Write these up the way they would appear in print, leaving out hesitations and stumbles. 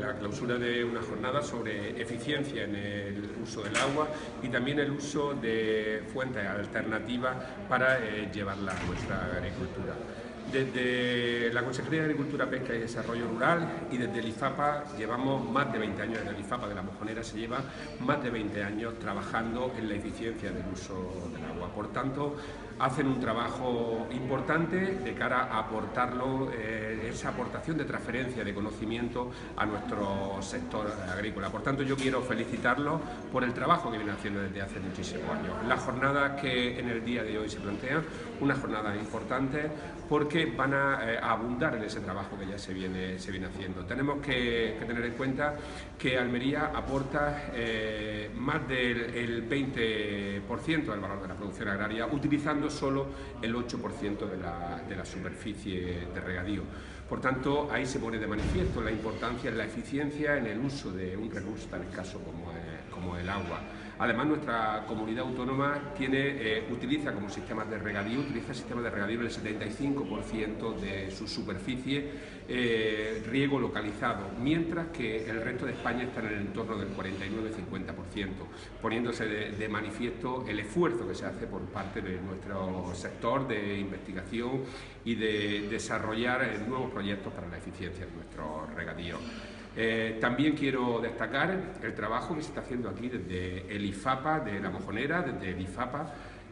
la clausura de una jornada sobre eficiencia en el uso del agua y también el uso de fuentes alternativas para llevarla a nuestra agricultura. Desde la Consejería de Agricultura, Pesca y Desarrollo Rural y desde el IFAPA llevamos más de 20 años, desde el IFAPA de La Mojonera se lleva más de 20 años trabajando en la eficiencia del uso del agua. Por tanto, hacen un trabajo importante de cara a aportarlo, esa aportación de transferencia de conocimiento a nuestro sector agrícola. Por tanto, yo quiero felicitarlos por el trabajo que vienen haciendo desde hace muchísimos años. Las jornadas que en el día de hoy se plantean, unas jornadas importantes porque van a abundar en ese trabajo que ya se viene haciendo. Tenemos que tener en cuenta que Almería aporta más del 20% del valor de la producción agraria, utilizando solo el 8% de la superficie de regadío. Por tanto, ahí se pone de manifiesto la importancia de la eficiencia en el uso de un recurso tan escaso como el agua. Además, nuestra comunidad autónoma utiliza como sistemas de regadío, en el 75% de su superficie riego localizado, mientras que el resto de España está en el entorno del 49-50%, poniéndose de manifiesto el esfuerzo que se hace por parte de nuestro sector de investigación y de desarrollar nuevos proyectos para la eficiencia de nuestros regadíos. También quiero destacar el trabajo que se está haciendo aquí desde el IFAPA de La Mojonera, desde el IFAPA,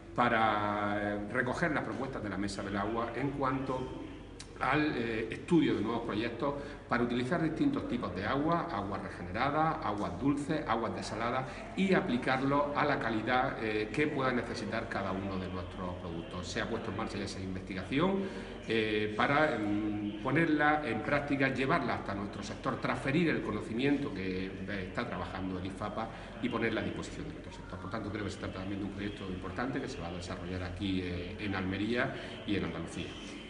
para recoger las propuestas de la Mesa del Agua en cuanto al estudio de nuevos proyectos para utilizar distintos tipos de agua, aguas regeneradas, aguas dulces, aguas desaladas y aplicarlo a la calidad que pueda necesitar cada uno de nuestros productos. Se ha puesto en marcha ya esa investigación para ponerla en práctica, llevarla hasta nuestro sector, transferir el conocimiento que está trabajando el IFAPA y ponerla a disposición de nuestro sector. Por tanto, creo que se trata también de un proyecto importante que se va a desarrollar aquí en Almería y en Andalucía.